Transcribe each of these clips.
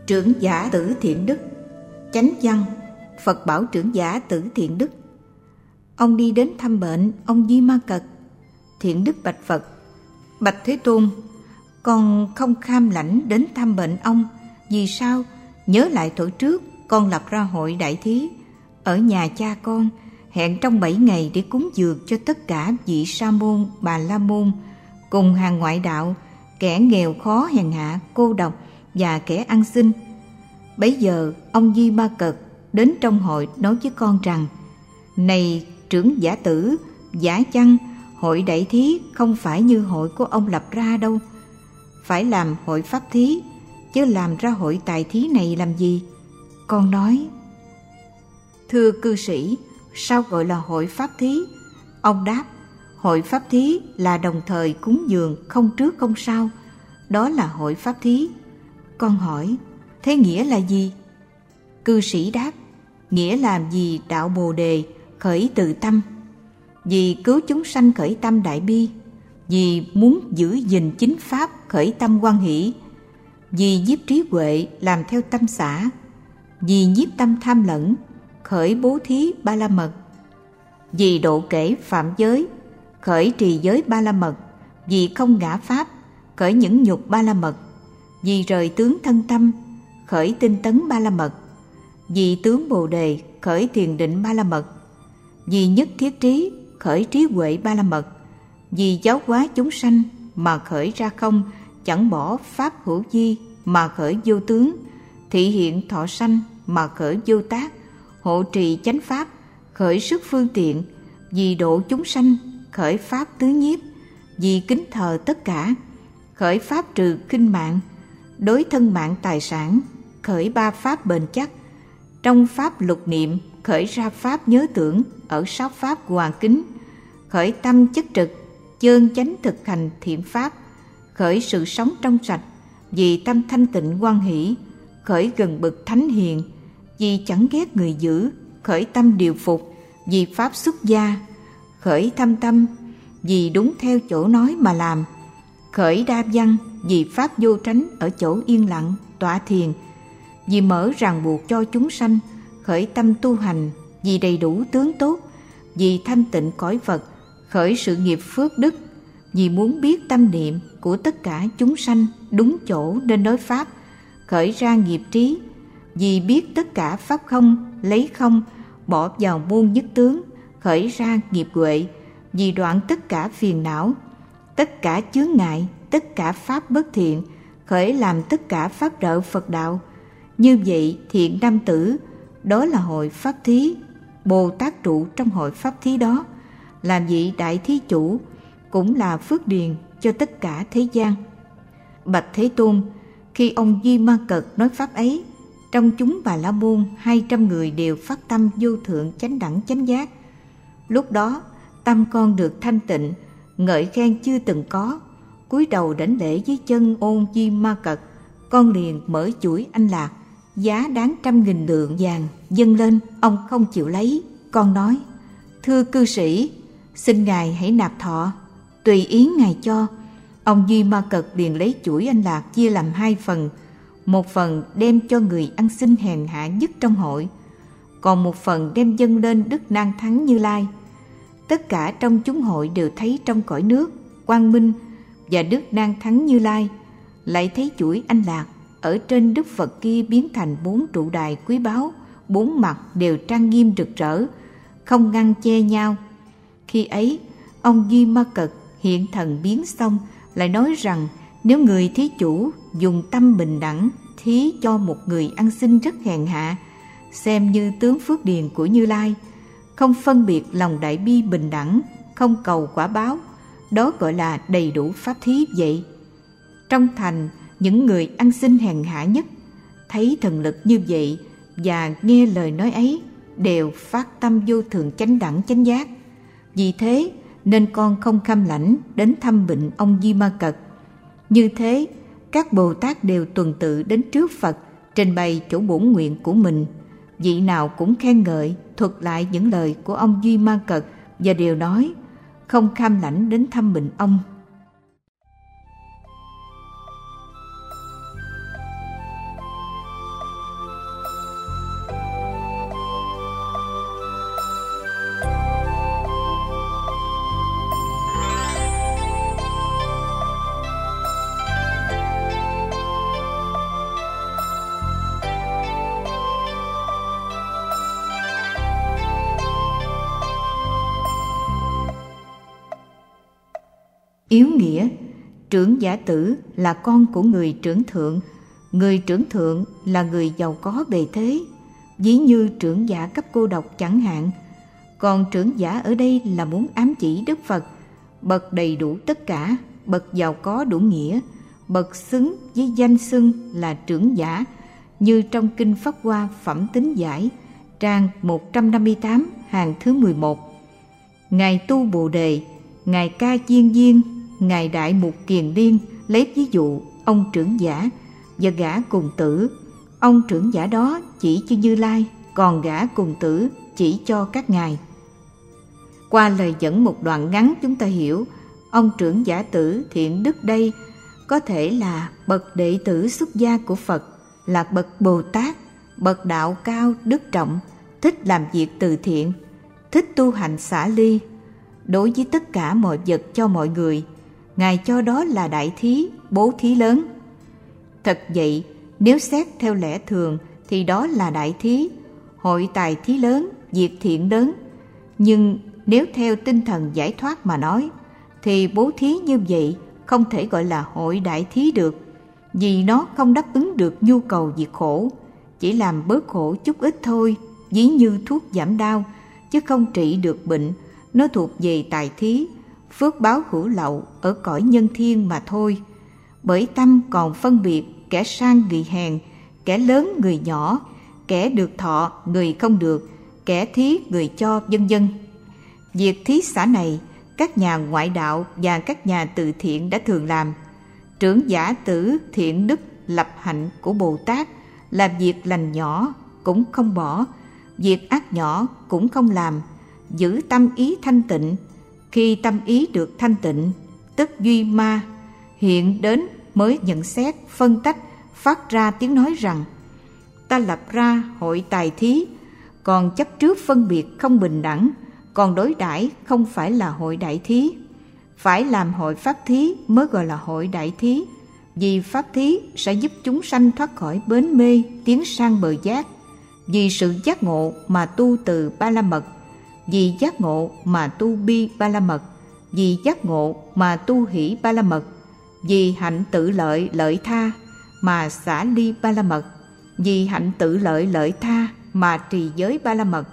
Trưởng giả Tử Thiện Đức. Chánh văn. Phật bảo trưởng giả Tử Thiện Đức. Ông đi đến thăm bệnh ông Di Ma Cật. Thiện Đức bạch Phật: Bạch Thế Tôn, con không kham lãnh đến thăm bệnh ông. Vì sao? Nhớ lại thuở trước con lập ra hội đại thí ở nhà cha con, hẹn trong 7 ngày để cúng dường cho tất cả vị sa môn, bà la môn cùng hàng ngoại đạo, kẻ nghèo khó hèn hạ, cô độc và kẻ ăn xin. Bấy giờ ông Di Ma Cật đến trong hội nói với con rằng: Này trưởng giả Tử, giả chăng hội đại thí không phải như hội của ông lập ra đâu. Phải làm hội pháp thí, chứ làm ra hội tài thí này làm gì? Con nói: Thưa cư sĩ, sao gọi là hội pháp thí? Ông đáp: Hội pháp thí là đồng thời cúng dường, không trước không sau. Đó là hội pháp thí. Con hỏi: Thế nghĩa là gì? Cư sĩ đáp: Nghĩa là vì đạo Bồ Đề khởi từ tâm, vì cứu chúng sanh khởi tâm đại bi, vì muốn giữ gìn chính pháp khởi tâm hoan hỷ, vì nhiếp trí huệ làm theo tâm xã, vì nhiếp tâm tham lẫn khởi bố thí ba la mật, vì độ kể phạm giới khởi trì giới ba la mật, vì không ngã pháp khởi những nhục ba la mật, vì rời tướng thân tâm khởi tinh tấn ba la mật, vì tướng Bồ Đề khởi thiền định ba la mật, vì nhất thiết trí khởi trí huệ ba la mật, vì giáo hóa chúng sanh mà khởi ra không, chẳng bỏ pháp hữu vi mà khởi vô tướng, thị hiện thọ sanh mà khởi vô tác, hộ trì chánh pháp khởi sức phương tiện, vì độ chúng sanh khởi pháp tứ nhiếp, vì kính thờ tất cả khởi pháp trừ khinh mạng, đối thân mạng tài sản khởi ba pháp bền chắc, trong pháp lục niệm khởi ra pháp nhớ tưởng, ở sáu pháp hòa kính khởi tâm chất trực, chơn chánh thực hành thiện pháp khởi sự sống trong sạch, vì tâm thanh tịnh hoan hỷ khởi gần bậc thánh hiền, vì chẳng ghét người dữ khởi tâm điều phục, vì pháp xuất gia khởi thâm tâm, vì đúng theo chỗ nói mà làm khởi đa văn, vì pháp vô tránh ở chỗ yên lặng tọa thiền, vì mở ràng buộc cho chúng sanh khởi tâm tu hành, vì đầy đủ tướng tốt, vì thanh tịnh cõi vật khởi sự nghiệp phước đức, vì muốn biết tâm niệm của tất cả chúng sanh đúng chỗ nên nói pháp khởi ra nghiệp trí, vì biết tất cả pháp không lấy không bỏ vào môn nhất tướng khởi ra nghiệp huệ, vì đoạn tất cả phiền não, tất cả chướng ngại, tất cả pháp bất thiện khởi làm tất cả pháp rợ Phật đạo. Như vậy thiện nam tử, đó là hội pháp thí. Bồ Tát trụ trong hội pháp thí đó, làm vị đại thí chủ, cũng là phước điền cho tất cả thế gian. Bạch Thế Tôn, khi ông Di Ma Cật nói pháp ấy, trong chúng Bà La Môn 200 người đều phát tâm vô thượng chánh đẳng chánh giác. Lúc đó tâm con được thanh tịnh, ngợi khen chưa từng có. Cúi đầu đảnh lễ dưới chân ôn Di Ma Cật, con liền mở chuỗi anh lạc, giá đáng 100.000 lượng vàng dâng lên. Ông không chịu lấy. Con nói: Thưa cư sĩ, xin ngài hãy nạp thọ, tùy ý ngài cho. Ông Di Ma Cật liền lấy chuỗi anh lạc chia làm 2 phần, một phần đem cho người ăn xin hèn hạ nhất trong hội, còn một phần đem dâng lên Đức Nan Thắng Như Lai. Tất cả trong chúng hội đều thấy trong cõi nước Quang Minh và Đức Nan Thắng Như Lai, lại thấy chuỗi anh lạc ở trên Đức Phật kia biến thành 4 trụ đài quý báu, 4 mặt đều trang nghiêm rực rỡ, không ngăn che nhau. Khi ấy ông Di Ma Cật hiện thần biến xong, lại nói rằng nếu người thí chủ dùng tâm bình đẳng thí cho một người ăn xin rất hèn hạ, xem như tướng phước điền của Như Lai, không phân biệt lòng đại bi bình đẳng, không cầu quả báo, đó gọi là đầy đủ pháp thí vậy. Trong thành, những người ăn xin hèn hạ nhất thấy thần lực như vậy và nghe lời nói ấy đều phát tâm vô thượng chánh đẳng chánh giác. Vì thế nên con không kham lãnh đến thăm bệnh ông Di Ma Cật. Như thế các Bồ Tát đều tuần tự đến trước Phật, trình bày chỗ bổn nguyện của mình. Vị nào cũng khen ngợi, thuật lại những lời của ông Di Ma Cật và đều nói không kham lãnh đến thăm bệnh ông. Yếu nghĩa, trưởng giả tử là con của người trưởng thượng. Người trưởng thượng là người giàu có bề thế, ví như trưởng giả cấp cô độc chẳng hạn. Còn trưởng giả ở đây là muốn ám chỉ Đức Phật, bậc đầy đủ tất cả, bậc giàu có đủ nghĩa, bậc xứng với danh xưng là trưởng giả, như trong Kinh Pháp Hoa Phẩm Tính Giải, trang 158, hàng thứ 11. Ngài Tu Bồ Đề, Ngài Ca Diên Diên, Ngài Đại Mục Kiền Liên lấy ví dụ ông trưởng giả và gã cùng tử. Ông trưởng giả đó chỉ cho Như Lai, còn gã cùng tử chỉ cho các ngài. Qua lời dẫn một đoạn ngắn chúng ta hiểu, ông trưởng giả tử thiện đức đây có thể là bậc đệ tử xuất gia của Phật, là bậc Bồ Tát, bậc đạo cao đức trọng, thích làm việc từ thiện, thích tu hành xả ly. Đối với tất cả mọi vật cho mọi người, Ngài cho đó là đại thí, bố thí lớn. Thật vậy, nếu xét theo lẽ thường thì đó là đại thí, hội tài thí lớn, việc thiện lớn. Nhưng nếu theo tinh thần giải thoát mà nói, thì bố thí như vậy không thể gọi là hội đại thí được, vì nó không đáp ứng được nhu cầu diệt khổ, chỉ làm bớt khổ chút ít thôi, ví như thuốc giảm đau, chứ không trị được bệnh. Nó thuộc về tài thí, phước báo hữu lậu ở cõi nhân thiên mà thôi. Bởi tâm còn phân biệt kẻ sang người hèn, kẻ lớn người nhỏ, kẻ được thọ người không được, kẻ thí người cho, vân vân. Việc thí xả này các nhà ngoại đạo và các nhà từ thiện đã thường làm. Trưởng giả tử thiện đức lập hạnh của Bồ Tát là việc lành nhỏ cũng không bỏ, việc ác nhỏ cũng không làm, giữ tâm ý thanh tịnh. Khi tâm ý được thanh tịnh, tức duy ma, hiện đến mới nhận xét, phân tách, phát ra tiếng nói rằng: ta lập ra hội tài thí, còn chấp trước phân biệt không bình đẳng, còn đối đãi không phải là hội đại thí. Phải làm hội pháp thí mới gọi là hội đại thí, vì pháp thí sẽ giúp chúng sanh thoát khỏi bến mê, tiến sang bờ giác. Vì sự giác ngộ mà tu từ ba la mật, vì giác ngộ mà tu bi ba la mật, vì giác ngộ mà tu hỷ ba la mật, vì hạnh tự lợi lợi tha mà xả ly ba la mật, vì hạnh tự lợi lợi tha mà trì giới ba la mật,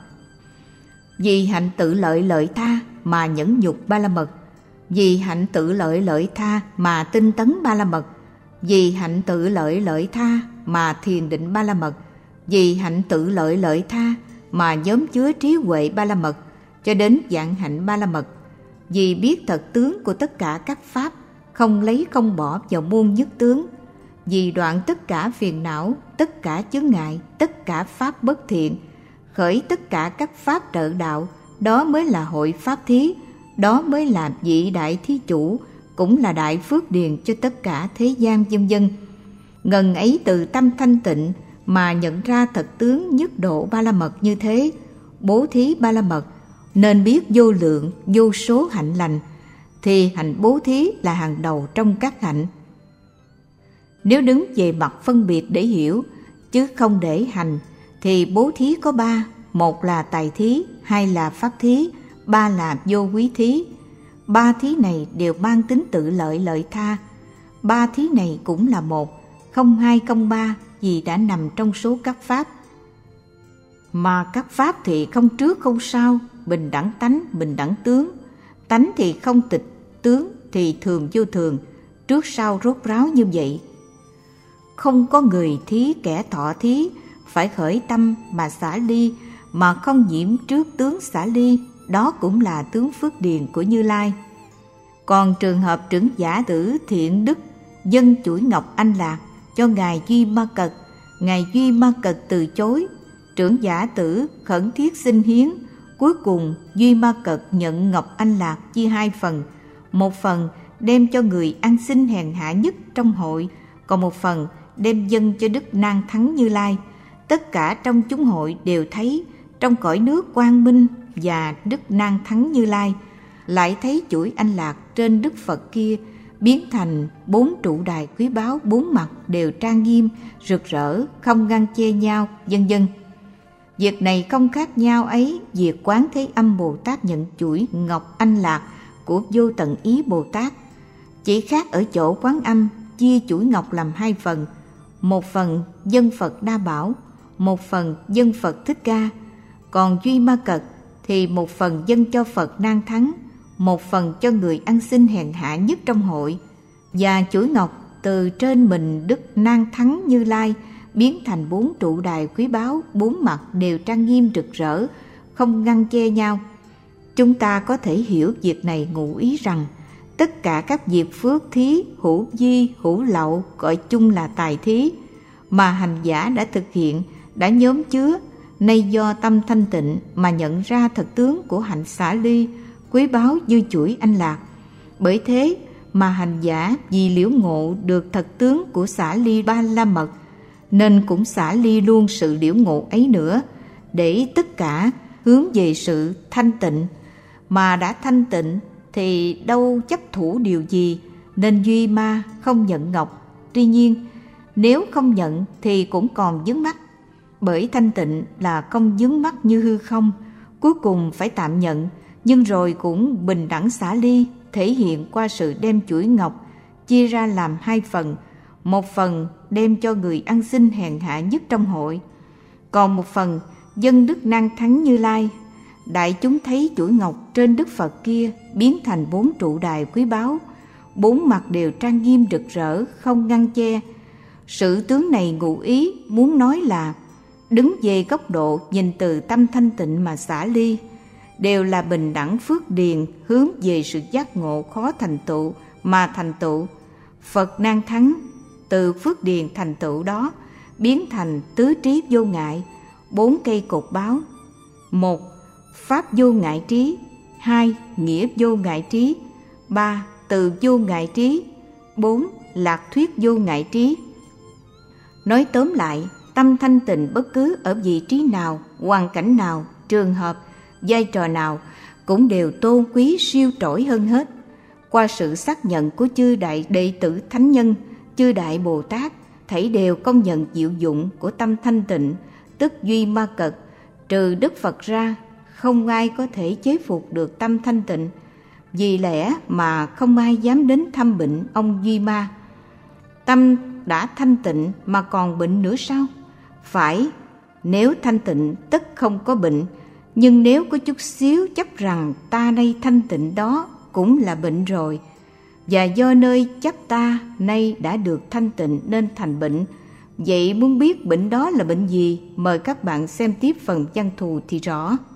vì hạnh tự lợi lợi tha mà nhẫn nhục ba la mật, vì hạnh tự lợi lợi tha mà tinh tấn ba la mật, vì hạnh tự lợi lợi tha mà thiền định ba la mật, vì hạnh tự lợi lợi tha mà nhóm chứa trí huệ ba la mật, cho đến vạn hạnh ba la mật. Vì biết thật tướng của tất cả các pháp, không lấy không bỏ vào muôn nhất tướng, vì đoạn tất cả phiền não, tất cả chướng ngại, tất cả pháp bất thiện, khởi tất cả các pháp trợ đạo, đó mới là hội pháp thí, đó mới là vị đại thí chủ, cũng là đại phước điền cho tất cả thế gian vân vân. Ngần ấy từ tâm thanh tịnh mà nhận ra thật tướng nhất độ ba la mật như thế, bố thí ba la mật, nên biết vô lượng vô số hạnh lành, thì hạnh bố thí là hàng đầu trong các hạnh. Nếu đứng về mặt phân biệt để hiểu, chứ không để hành, thì bố thí có ba: một là tài thí, hai là pháp thí, ba là vô quý thí. Ba thí này đều mang tính tự lợi lợi tha. Ba thí này cũng là một, không hai không ba, vì đã nằm trong số các pháp. Mà các pháp thì không trước không sau, bình đẳng tánh, bình đẳng tướng. Tánh thì không tịch, tướng thì thường vô thường, trước sau rốt ráo như vậy. Không có người thí kẻ thọ thí, phải khởi tâm mà xả ly, mà không nhiễm trước tướng xả ly, đó cũng là tướng phước điền của Như Lai. Còn trường hợp trưởng giả tử thiện đức dâng chuỗi ngọc anh lạc cho ngài Duy Ma Cật, ngài Duy Ma Cật từ chối. Trưởng giả tử khẩn thiết xin hiến, cuối cùng Duy Ma Cật nhận ngọc anh lạc chia hai phần, một phần đem cho người ăn xin hèn hạ nhất trong hội, còn một phần đem dâng cho Đức Nan Thắng Như Lai. Tất cả trong chúng hội đều thấy trong cõi nước quang minh và Đức Nan Thắng Như Lai, lại thấy chuỗi anh lạc trên Đức Phật kia biến thành 4 trụ đài quý báu, 4 mặt đều trang nghiêm, rực rỡ, không ngăn che nhau, vân vân. Việc này không khác nhau ấy việc Quán Thế Âm Bồ Tát nhận chuỗi ngọc anh lạc của Vô Tận Ý Bồ Tát. Chỉ khác ở chỗ Quán Âm chia chuỗi ngọc làm hai phần, một phần dân Phật Đa Bảo, một phần dân Phật Thích Ca. Còn Duy Ma Cật thì một phần dâng cho Phật Nan Thắng, một phần cho người ăn xin hèn hạ nhất trong hội. Và chuỗi ngọc từ trên mình Đức Nan Thắng Như Lai biến thành 4 trụ đài quý báu, 4 mặt đều trang nghiêm rực rỡ, không ngăn che nhau. Chúng ta có thể hiểu việc này ngụ ý rằng tất cả các việc phước thí, hữu di, hữu lậu gọi chung là tài thí mà hành giả đã thực hiện, đã nhóm chứa, nay do tâm thanh tịnh mà nhận ra thật tướng của hạnh xả ly, quý báu như chuỗi anh lạc. Bởi thế mà hành giả vì liễu ngộ được thật tướng của xả ly ba la mật, nên cũng xả ly luôn sự liễu ngộ ấy nữa, để tất cả hướng về sự thanh tịnh. Mà đã thanh tịnh thì đâu chấp thủ điều gì, nên Duy Ma không nhận ngọc. Tuy nhiên, nếu không nhận thì cũng còn vướng mắc, bởi thanh tịnh là không vướng mắc như hư không, cuối cùng phải tạm nhận, nhưng rồi cũng bình đẳng xả ly, thể hiện qua sự đem chuỗi ngọc chia ra làm hai phần, một phần đem cho người ăn xin hèn hạ nhất trong hội, còn một phần dâng Đức Nan Thắng Như Lai. Đại chúng thấy chuỗi ngọc trên Đức Phật kia biến thành 4 trụ đài quý báu, 4 mặt đều trang nghiêm rực rỡ, không ngăn che. Sự tướng này ngụ ý muốn nói là đứng về góc độ nhìn từ tâm thanh tịnh mà xả ly, đều là bình đẳng phước điền hướng về sự giác ngộ khó thành tựu mà thành tựu. Phật Nan Thắng từ phước điền thành tựu đó biến thành tứ trí vô ngại, 4 cây cột báo: 1. Pháp vô ngại trí, 2. Nghĩa vô ngại trí, 3. Từ vô ngại trí, 4. Lạc thuyết vô ngại trí. Nói tóm lại, tâm thanh tịnh bất cứ ở vị trí nào, hoàn cảnh nào, trường hợp, vai trò nào cũng đều tôn quý siêu trỗi hơn hết. Qua sự xác nhận của chư đại đệ tử thánh nhân, chư đại Bồ Tát, thảy đều công nhận diệu dụng của tâm thanh tịnh, tức Duy Ma Cật. Trừ Đức Phật ra, không ai có thể chế phục được tâm thanh tịnh. Vì lẽ mà không ai dám đến thăm bệnh ông Duy Ma. Tâm đã thanh tịnh mà còn bệnh nữa sao? Phải, nếu thanh tịnh tất không có bệnh, nhưng nếu có chút xíu chấp rằng ta nay thanh tịnh đó cũng là bệnh rồi, và do nơi chấp ta nay đã được thanh tịnh nên thành bệnh. Vậy muốn biết bệnh đó là bệnh gì, mời các bạn xem tiếp phần văn thù thì rõ.